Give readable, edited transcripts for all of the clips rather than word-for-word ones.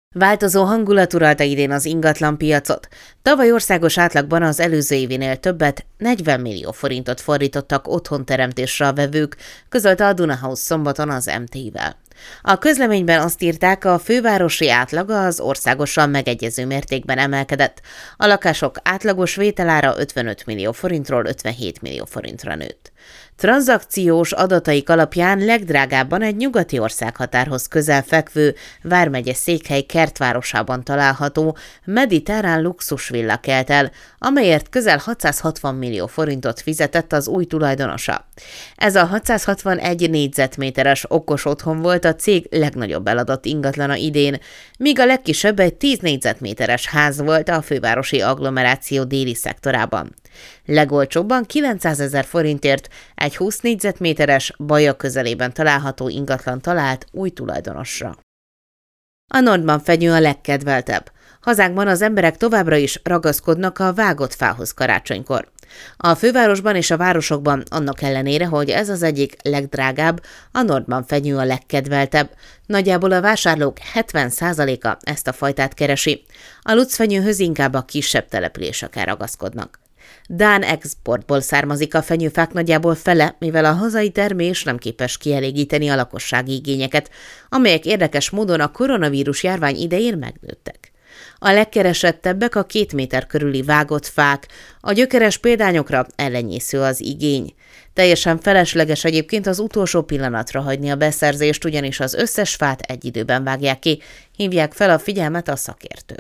Változó hangulat uralta idén az ingatlanpiacot. Tavaly országos átlagban az előző évinél többet, 40 millió forintot fordítottak otthonteremtésre a vevők, közölte a Dunahouse szombaton az MT-vel. A közleményben azt írták, a fővárosi átlag az országosan megegyező mértékben emelkedett. A lakások átlagos vételára 55 millió forintról 57 millió forintra nőtt. Tranzakciós adataik alapján legdrágábban egy nyugati országhatárhoz közel fekvő vármegye székhely kertvárosában található mediterrán luxusvilla kelt el, amelyért közel 660 millió forintot fizetett az új tulajdonosa. Ez a 661 négyzetméteres okos otthon volt a cég legnagyobb eladott ingatlana idén, míg a legkisebb egy 10 négyzetméteres ház volt a fővárosi agglomeráció déli szektorában. Legolcsóbban 900 000 forintért egy 20 négyzetméteres Baja közelében található ingatlan talált új tulajdonosra. A Nordman-fenyő a legkedveltebb. Hazánkban az emberek továbbra is ragaszkodnak a vágott fához karácsonykor. A fővárosban és a városokban annak ellenére, hogy ez az egyik legdrágább, a Nordman-fenyő a legkedveltebb. Nagyjából a vásárlók 70%-a ezt a fajtát keresi. A lucfenyőhöz inkább a kisebb településeken ragaszkodnak. Dán exportból származik a fenyőfák nagyjából fele, mivel a hazai termés nem képes kielégíteni a lakossági igényeket, amelyek érdekes módon a koronavírus járvány idején megnőttek. A legkeresettebbek a 2 méter körüli vágott fák, a gyökeres példányokra ellenyésző az igény. Teljesen felesleges egyébként az utolsó pillanatra hagyni a beszerzést, ugyanis az összes fát egy időben vágják ki, hívják fel a figyelmet a szakértők.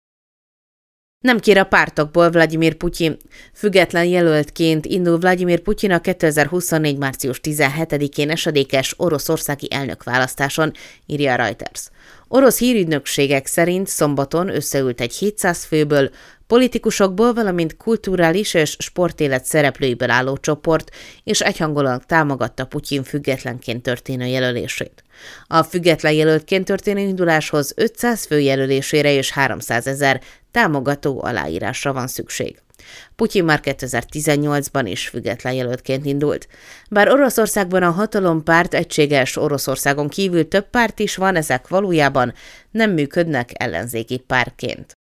Nem kér a pártokból Vladimir Putyin. Független jelöltként indul Vladimir Putyin a 2024. március 17-én esedékes oroszországi elnökválasztáson, írja a Reuters. Orosz hírügynökségek szerint szombaton összeült egy 700 főből, politikusokból, valamint kulturális és sportélet szereplőiből álló csoport, és egyhangúlag támogatta Putyin függetlenként történő jelölését. A független jelöltként történő induláshoz 500 fő jelölésére és 300 000 támogató aláírásra van szükség. Putyin már 2018-ban is független jelöltként indult. Bár Oroszországban a hatalompárt egységes, Oroszországon kívül több párt is van, ezek valójában nem működnek ellenzéki pártként.